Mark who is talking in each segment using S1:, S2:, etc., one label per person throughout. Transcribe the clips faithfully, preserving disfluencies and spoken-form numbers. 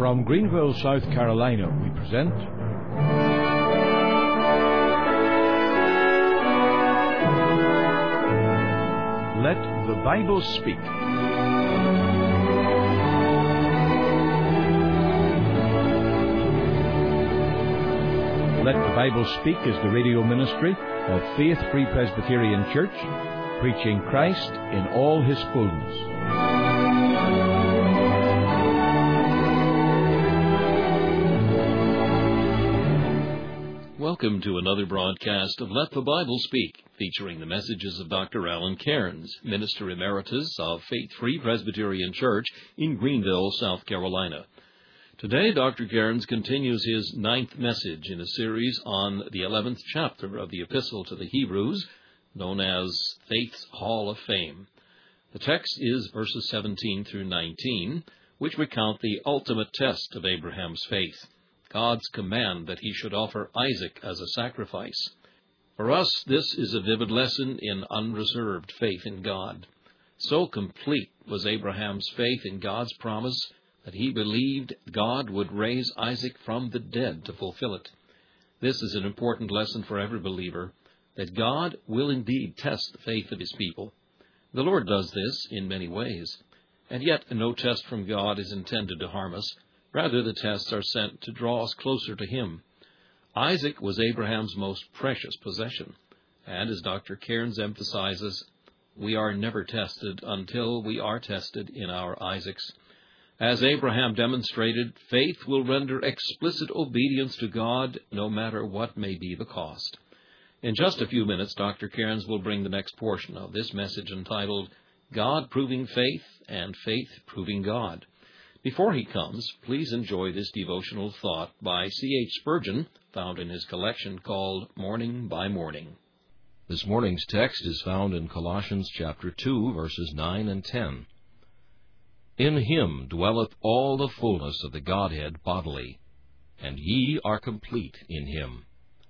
S1: From Greenville, South Carolina, we present Let the Bible Speak. Let the Bible Speak is the radio ministry of Faith Free Presbyterian Church, preaching Christ in all His fullness.
S2: Welcome to another broadcast of Let the Bible Speak, featuring the messages of Doctor Alan Cairns, Minister Emeritus of Faith Free Presbyterian Church in Greenville, South Carolina. Today, Doctor Cairns continues his ninth message in a series on the eleventh chapter of the Epistle to the Hebrews, known as Faith's Hall of Fame. The text is verses seventeen through nineteen, which recount the ultimate test of Abraham's faith, God's command that he should offer Isaac as a sacrifice. For us, this is a vivid lesson in unreserved faith in God. So complete was Abraham's faith in God's promise that he believed God would raise Isaac from the dead to fulfill it. This is an important lesson for every believer, that God will indeed test the faith of His people. The Lord does this in many ways, and yet no test from God is intended to harm us. Rather, the tests are sent to draw us closer to Him. Isaac was Abraham's most precious possession, and as Doctor Cairns emphasizes, we are never tested until we are tested in our Isaacs. As Abraham demonstrated, faith will render explicit obedience to God no matter what may be the cost. In just a few minutes, Doctor Cairns will bring the next portion of this message entitled, God Proving Faith and Faith Proving God. Before he comes, please enjoy this devotional thought by C H Spurgeon, found in his collection called Morning by Morning.
S3: This morning's text is found in Colossians chapter two, verses nine and ten. In Him dwelleth all the fullness of the Godhead bodily, and ye are complete in Him.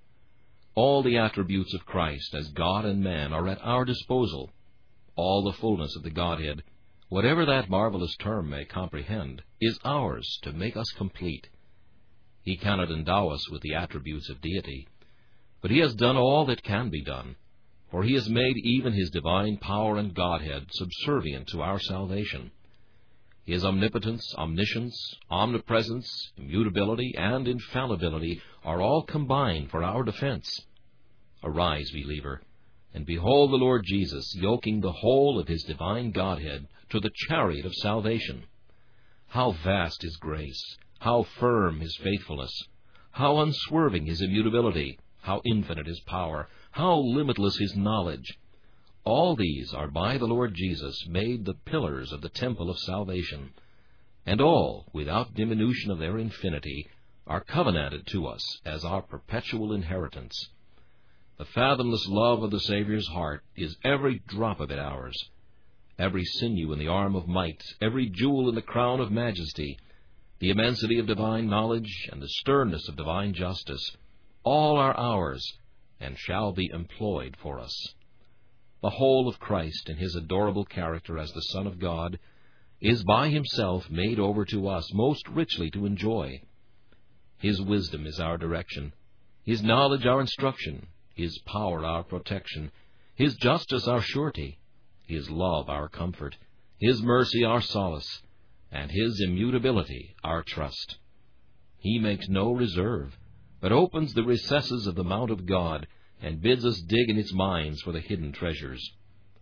S3: All the attributes of Christ as God and man are at our disposal. All the fullness of the Godhead, whatever that marvelous term may comprehend, is ours to make us complete. He cannot endow us with the attributes of deity, but He has done all that can be done, for He has made even His divine power and Godhead subservient to our salvation. His omnipotence, omniscience, omnipresence, immutability, and infallibility are all combined for our defense. Arise, believer, and behold the Lord Jesus yoking the whole of His divine Godhead to the chariot of salvation. How vast His grace, how firm His faithfulness, how unswerving His immutability, how infinite His power, how limitless His knowledge. All these are by the Lord Jesus made the pillars of the temple of salvation, and all, without diminution of their infinity, are covenanted to us as our perpetual inheritance. The fathomless love of the Savior's heart is every drop of it ours. Every sinew in the arm of might, every jewel in the crown of majesty, the immensity of divine knowledge and the sternness of divine justice, all are ours and shall be employed for us. The whole of Christ in His adorable character as the Son of God is by Himself made over to us most richly to enjoy. His wisdom is our direction, His knowledge our instruction, His power our protection, His justice our surety, His love our comfort, His mercy our solace, and His immutability our trust. He makes no reserve, but opens the recesses of the mount of God, and bids us dig in its mines for the hidden treasures.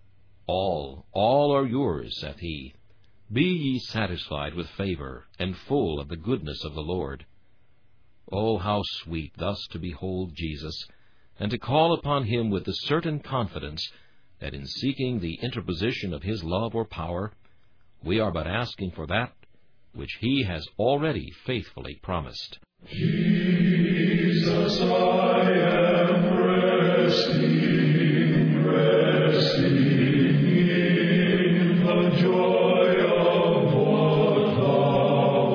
S3: All, all are yours, saith He. Be ye satisfied with favor, and full of the goodness of the Lord. Oh, how sweet thus to behold Jesus, and to call upon Him with the certain confidence that in seeking the interposition of His love or power, we are but asking for that which He has already faithfully promised.
S4: Jesus, I am resting, resting in the joy of what Thou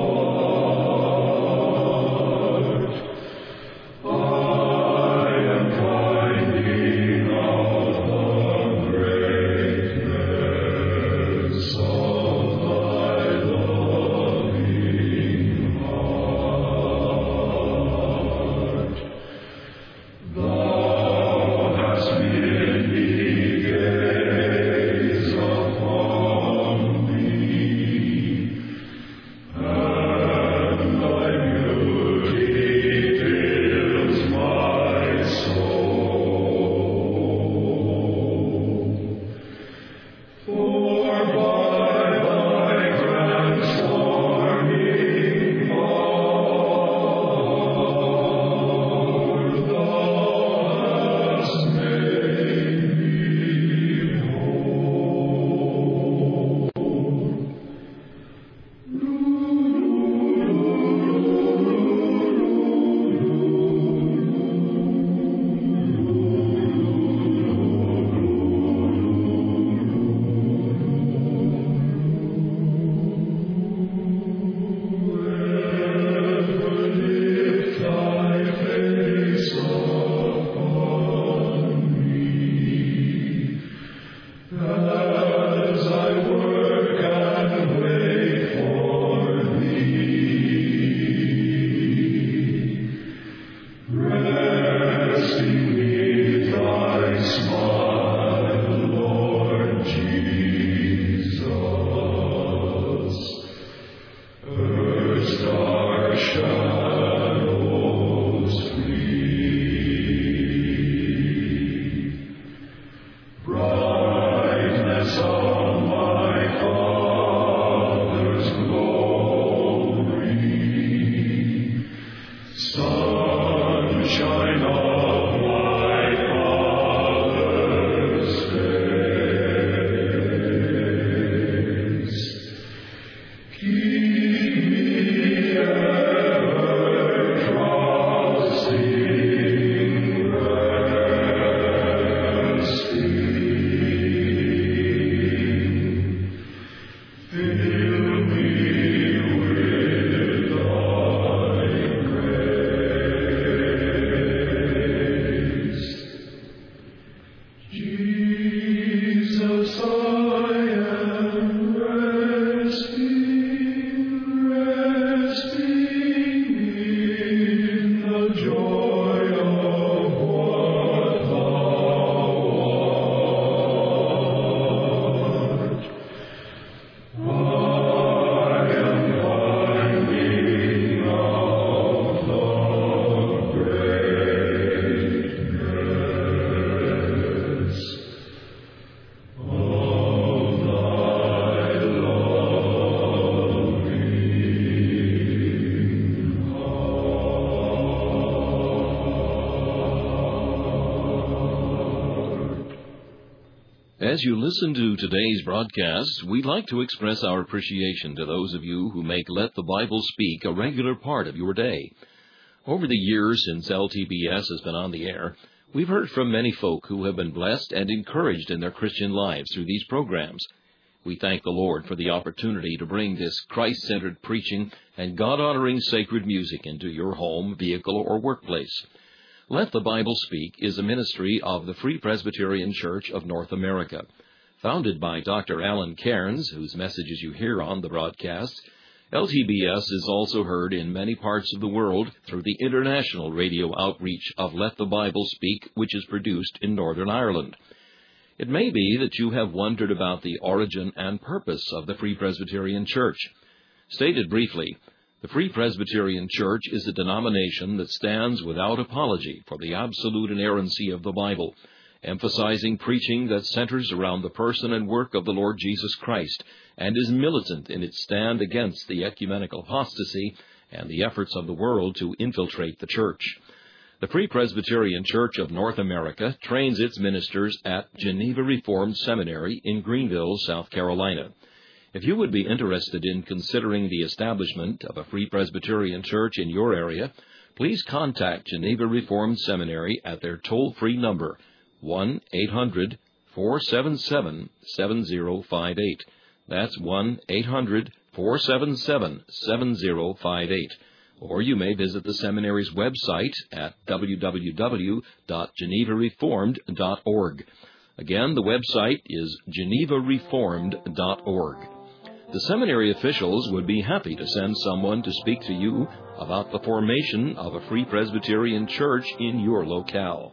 S4: art. I am finding out the greatness of Thy loving heart.
S2: As you listen to today's broadcast, we'd like to express our appreciation to those of you who make Let the Bible Speak a regular part of your day. Over the years since L T B S has been on the air, we've heard from many folk who have been blessed and encouraged in their Christian lives through these programs. We thank the Lord for the opportunity to bring this Christ-centered preaching and God-honoring sacred music into your home, vehicle, or workplace. Let the Bible Speak is a ministry of the Free Presbyterian Church of North America. Founded by Doctor Alan Cairns, whose messages you hear on the broadcast, L T B S is also heard in many parts of the world through the international radio outreach of Let the Bible Speak, which is produced in Northern Ireland. It may be that you have wondered about the origin and purpose of the Free Presbyterian Church. Stated briefly, the Free Presbyterian Church is a denomination that stands without apology for the absolute inerrancy of the Bible, emphasizing preaching that centers around the person and work of the Lord Jesus Christ, and is militant in its stand against the ecumenical apostasy and the efforts of the world to infiltrate the church. The Free Presbyterian Church of North America trains its ministers at Geneva Reformed Seminary in Greenville, South Carolina. If you would be interested in considering the establishment of a Free Presbyterian Church in your area, please contact Geneva Reformed Seminary at their toll-free number, one eight hundred, four seven seven, seven zero five eight. That's one eight hundred, four seven seven, seven zero five eight. Or you may visit the seminary's website at w w w dot geneva reformed dot org. Again, the website is geneva reformed dot org. The seminary officials would be happy to send someone to speak to you about the formation of a Free Presbyterian Church in your locale.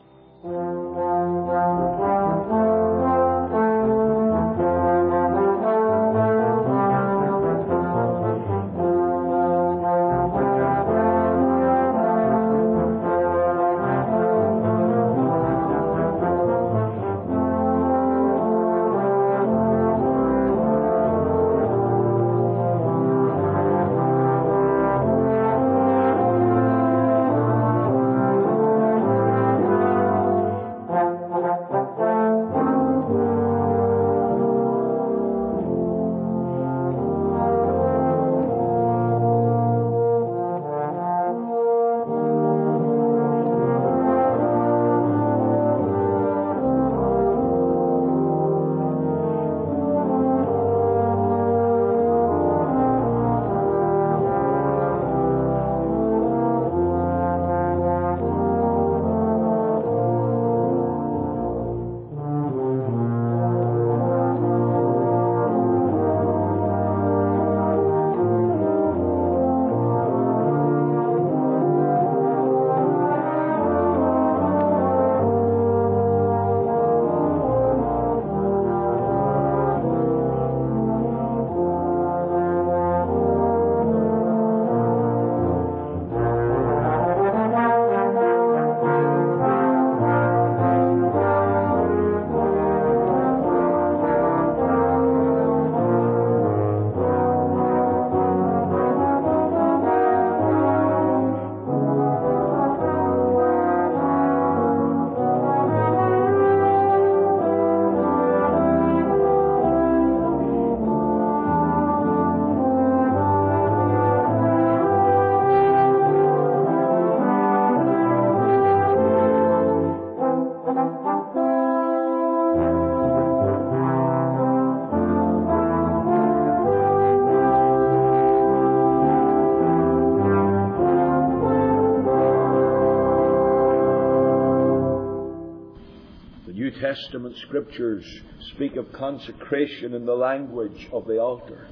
S5: Testament scriptures speak of consecration in the language of the altar.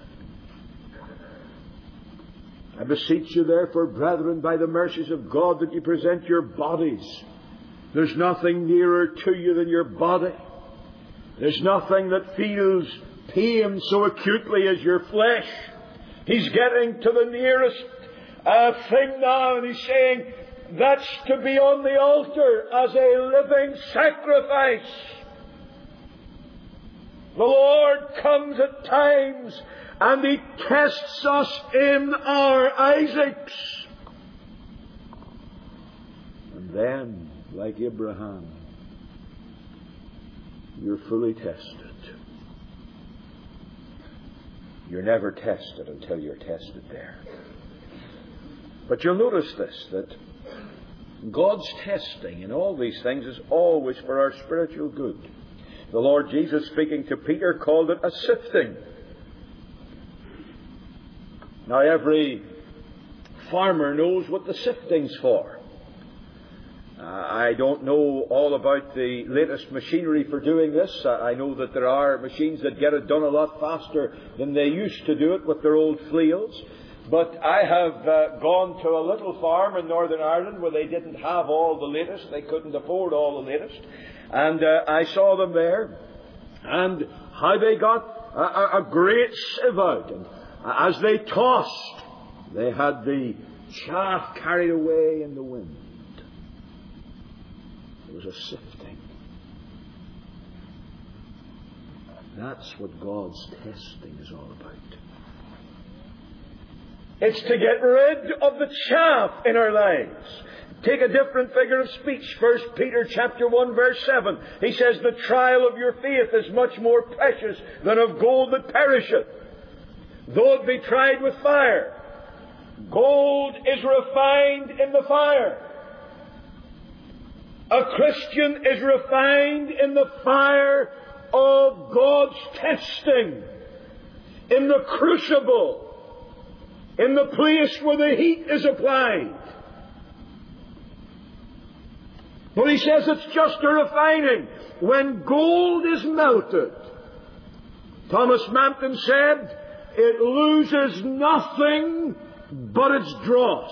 S5: I beseech you, therefore, brethren, by the mercies of God, that you present your bodies. There's nothing nearer to you than your body. There's nothing that feels pain so acutely as your flesh. He's getting to the nearest uh, thing now, and he's saying, that's to be on the altar as a living sacrifice. The Lord comes at times and He tests us in our Isaacs. And then, like Abraham, you're fully tested. You're never tested until you're tested there. But you'll notice this, that God's testing in all these things is always for our spiritual good. The Lord Jesus, speaking to Peter, called it a sifting. Now, every farmer knows what the sifting's for. Uh, I don't know all about the latest machinery for doing this. Uh, I know that there are machines that get it done a lot faster than they used to do it with their old flails. But I have uh, gone to a little farm in Northern Ireland where they didn't have all the latest. They couldn't afford all the latest. And uh, I saw them there, and how they got a, a, a great sieve out. And as they tossed, they had the chaff carried away in the wind. It was a sifting. That's what God's testing is all about. It's to get rid of the chaff in our lives. Take a different figure of speech. First Peter chapter one verse seven. He says, the trial of your faith is much more precious than of gold that perisheth, though it be tried with fire. Gold is refined in the fire. A Christian is refined in the fire of God's testing, in the crucible, in the place where the heat is applied. But he says it's just a refining. When gold is melted, Thomas Manton said, it loses nothing but its dross.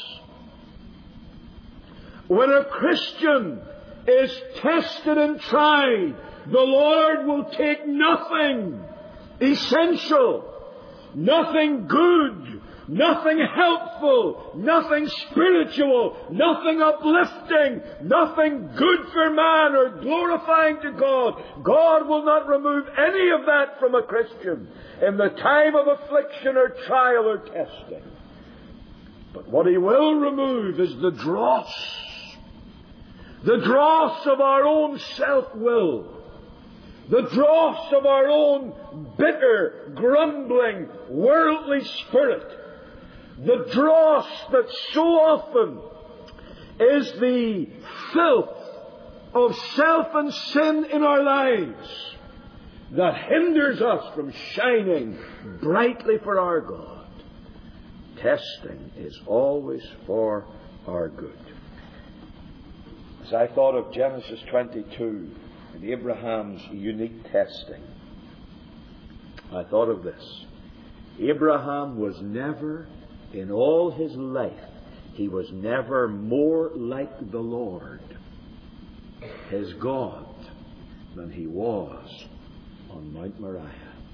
S5: When a Christian is tested and tried, the Lord will take nothing essential, nothing good, nothing helpful, nothing spiritual, nothing uplifting, nothing good for man or glorifying to God. God will not remove any of that from a Christian in the time of affliction or trial or testing. But what He will remove is the dross. The dross of our own self-will. The dross of our own bitter, grumbling, worldly spirit. The dross that so often is the filth of self and sin in our lives that hinders us from shining brightly for our God. Testing is always for our good. As I thought of Genesis twenty-two and Abraham's unique testing, I thought of this. Abraham was never, in all his life, he was never more like the Lord, his God, than he was on Mount Moriah.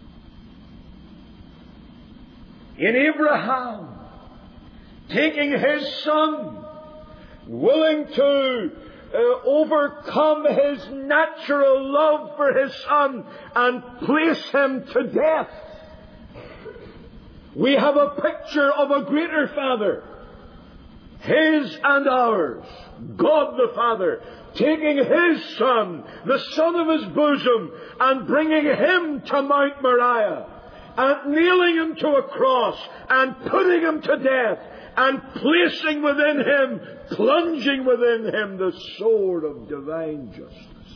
S5: In Abraham, taking his son, willing to uh, overcome his natural love for his son and place him to death. We have a picture of a greater Father, his and ours, God the Father, taking his Son, the Son of his bosom, and bringing him to Mount Moriah, and nailing him to a cross, and putting him to death, and placing within him, plunging within him, the sword of divine justice.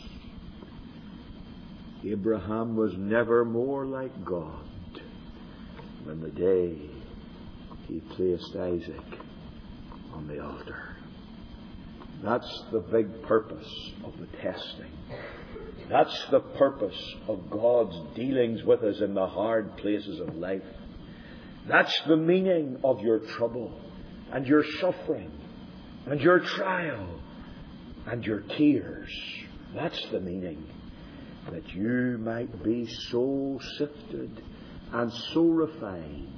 S5: Abraham was never more like God than the day he placed Isaac on the altar. That's the big purpose of the testing. That's the purpose of God's dealings with us in the hard places of life. That's the meaning of your trouble and your suffering and your trial and your tears. That's the meaning, that you might be so sifted and so refined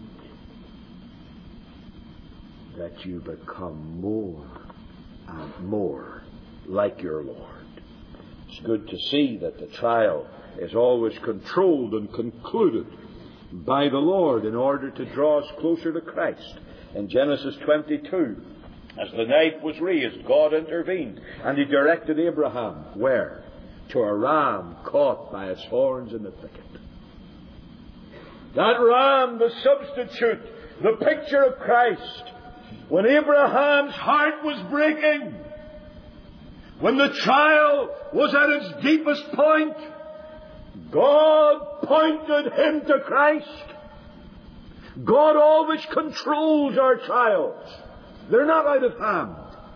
S5: that you become more and more like your Lord. It's good to see that the trial is always controlled and concluded by the Lord in order to draw us closer to Christ. In Genesis twenty-two, as the knife was raised, God intervened and He directed Abraham where? to a ram caught by its horns in the thicket. That ram, the substitute, the picture of Christ. When Abraham's heart was breaking, when the trial was at its deepest point, God pointed him to Christ. God always controls our trials. They're not out of hand.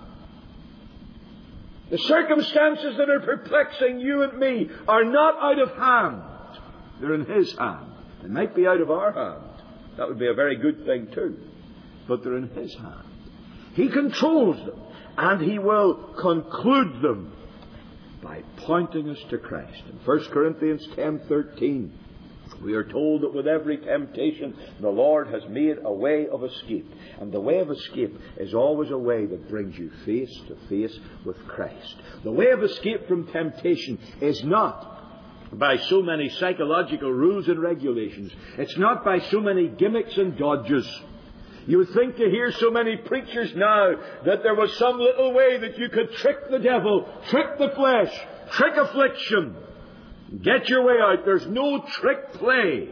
S5: The circumstances that are perplexing you and me are not out of hand. They're in His hand. They might be out of our hand. That would be a very good thing too. But they're in His hand. He controls them, and He will conclude them by pointing us to Christ. In First Corinthians ten thirteen, we are told that with every temptation, the Lord has made a way of escape. And the way of escape is always a way that brings you face to face with Christ. The way of escape from temptation is not by so many psychological rules and regulations. It's not by so many gimmicks and dodges. You would think to hear so many preachers now that there was some little way that you could trick the devil, trick the flesh, trick affliction, get your way out. There's no trick play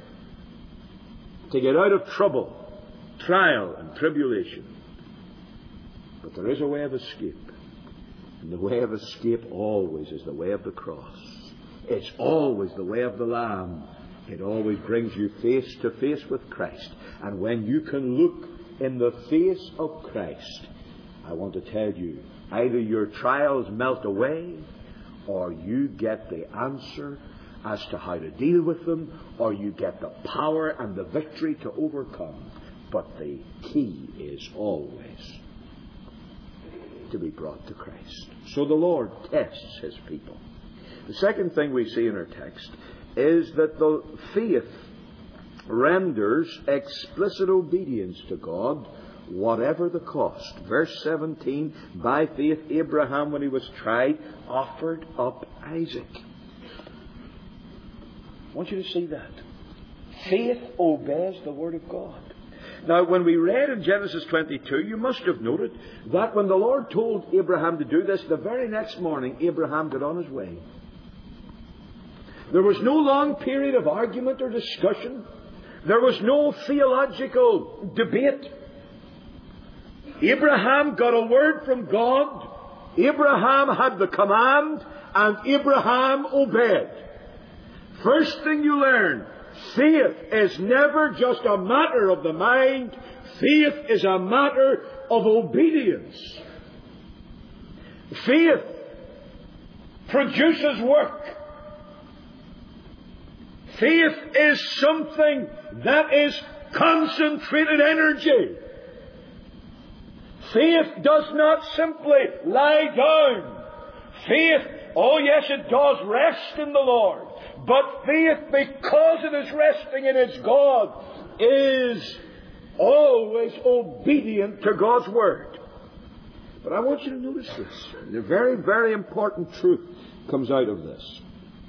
S5: to get out of trouble, trial and tribulation. But there is a way of escape. And the way of escape always is the way of the cross. It's always the way of the Lamb. It always brings you face to face with Christ. And when you can look in the face of Christ, I want to tell you, either your trials melt away, or you get the answer as to how to deal with them, or you get the power and the victory to overcome. But the key is always to be brought to Christ. So the Lord tests His people. The second thing we see in our text is that the faith renders explicit obedience to God, whatever the cost. Verse seventeen, by faith Abraham, when he was tried, offered up Isaac. I want you to see that. Faith obeys the Word of God. Now, when we read in Genesis twenty-two, you must have noted that when the Lord told Abraham to do this, the very next morning Abraham got on his way. There was no long period of argument or discussion. There was no theological debate. Abraham got a word from God. Abraham had the command, and Abraham obeyed. First thing you learn, faith is never just a matter of the mind. Faith is a matter of obedience. Faith produces work. Faith is something that is concentrated energy. Faith does not simply lie down. Faith, oh yes, it does rest in the Lord. But faith, because it is resting in its God, is always obedient to God's Word. But I want you to notice this. The very, very important truth comes out of this.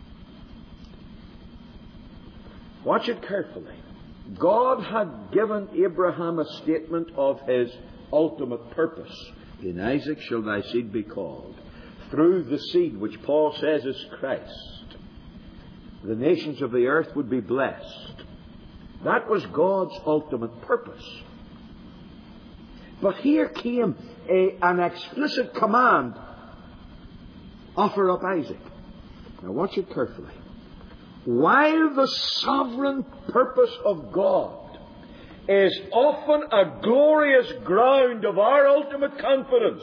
S5: Watch it carefully. God had given Abraham a statement of His ultimate purpose. In Isaac shall thy seed be called. Through the seed, which Paul says is Christ, the nations of the earth would be blessed. That was God's ultimate purpose. But here came a, an explicit command. Offer up Isaac. Now watch it carefully. While the sovereign purpose of God is often a glorious ground of our ultimate confidence,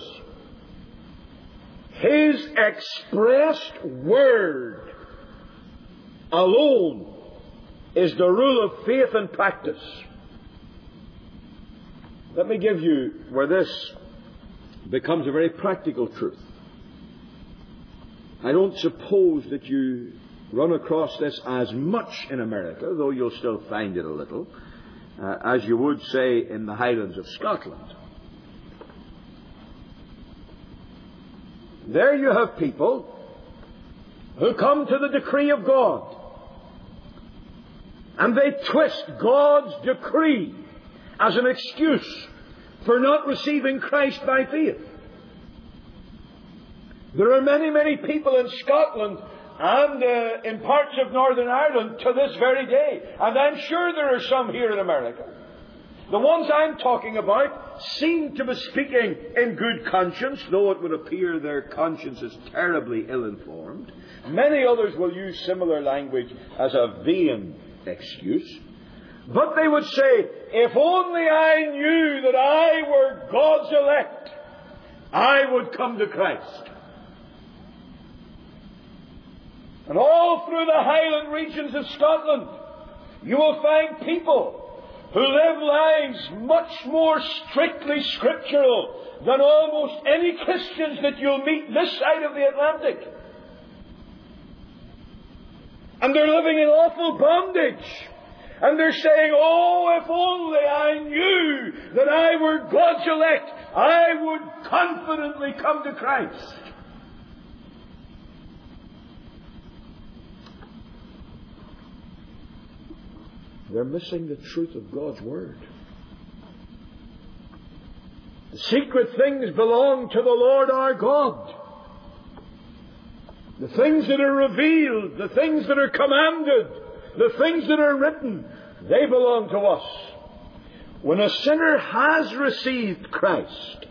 S5: His expressed word alone is the rule of faith and practice. Let me give you where this becomes a very practical truth. I don't suppose that you run across this as much in America, though you'll still find it a little, uh, as you would say in the Highlands of Scotland. There you have people who come to the decree of God, and they twist God's decree as an excuse for not receiving Christ by faith. There are many, many people in Scotland and uh, in parts of Northern Ireland to this very day. And I'm sure there are some here in America. The ones I'm talking about seem to be speaking in good conscience, though it would appear their conscience is terribly ill-informed. Many others will use similar language as a vain excuse. But they would say, if only I knew that I were God's elect, I would come to Christ. And all through the Highland regions of Scotland, you will find people who live lives much more strictly scriptural than almost any Christians that you'll meet this side of the Atlantic. And they're living in awful bondage. And they're saying, oh, if only I knew that I were God's elect, I would confidently come to Christ. They're missing the truth of God's Word. The secret things belong to the Lord our God. The things that are revealed, the things that are commanded, the things that are written, they belong to us. When a sinner has received Christ,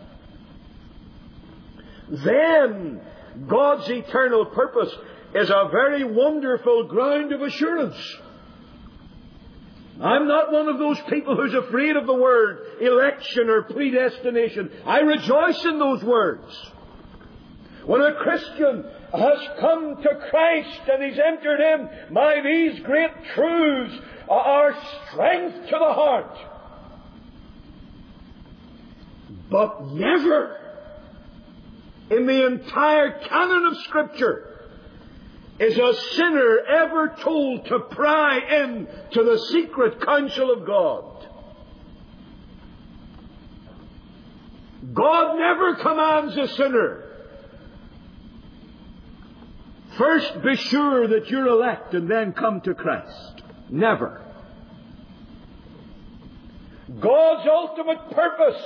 S5: then God's eternal purpose is a very wonderful ground of assurance. I'm not one of those people who's afraid of the word election or predestination. I rejoice in those words. When a Christian has come to Christ and he's entered Him, my, these great truths are strength to the heart. But never in the entire canon of Scripture is a sinner ever told to pry in to the secret counsel of God. God never commands a sinner, first be sure that you're elect and then come to Christ. Never. God's ultimate purpose,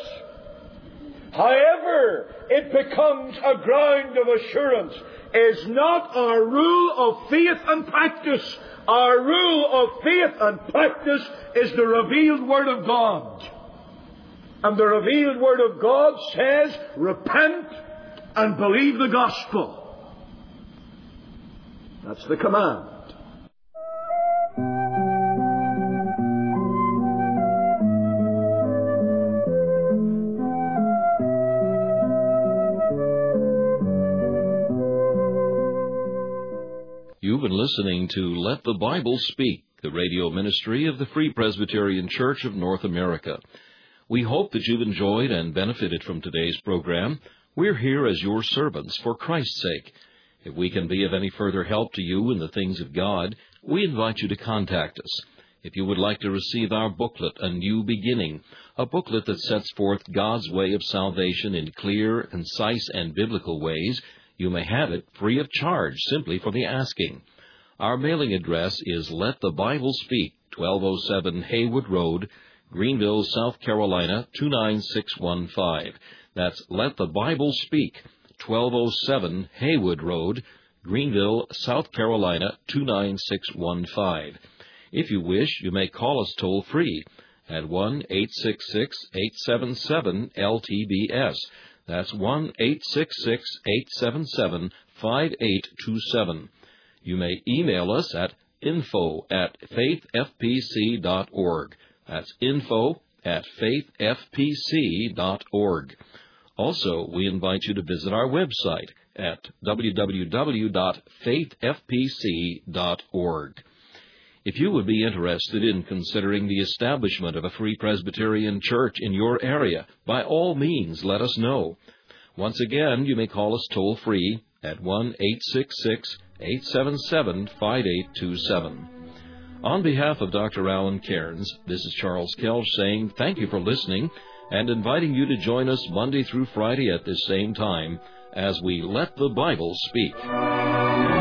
S5: however it becomes a ground of assurance, is not our rule of faith and practice. Our rule of faith and practice is the revealed Word of God. And the revealed Word of God says, repent and believe the gospel. That's the command.
S3: You've been listening to Let the Bible Speak, the radio ministry of the Free Presbyterian Church of North America. We hope that you've enjoyed and benefited from today's program. We're here as your servants for Christ's sake. If we can be of any further help to you in the things of God, we invite you to contact us. If you would like to receive our booklet, A New Beginning, a booklet that sets forth God's way of salvation in clear, concise, and biblical ways, you may have it free of charge simply for the asking. Our mailing address is Let the Bible Speak, twelve oh seven Haywood Road, Greenville, South Carolina, two nine six one five. That's Let the Bible Speak, twelve oh seven Haywood Road, Greenville, South Carolina, two nine six one five. If you wish, you may call us toll-free at one eight six six, eight seven seven, L T B S. That's one eight six six, eight seven seven, five eight two seven. You may email us at info at faith f p c dot org. That's info at faith f p c dot org. Also, we invite you to visit our website at w w w dot faith f p c dot org. If you would be interested in considering the establishment of a Free Presbyterian Church in your area, by all means let us know. Once again, you may call us toll-free at one eight six six, eight seven seven, five eight two seven. On behalf of Doctor Alan Cairns, this is Charles Kelch saying thank you for listening and inviting you to join us Monday through Friday at this same time as we Let the Bible Speak.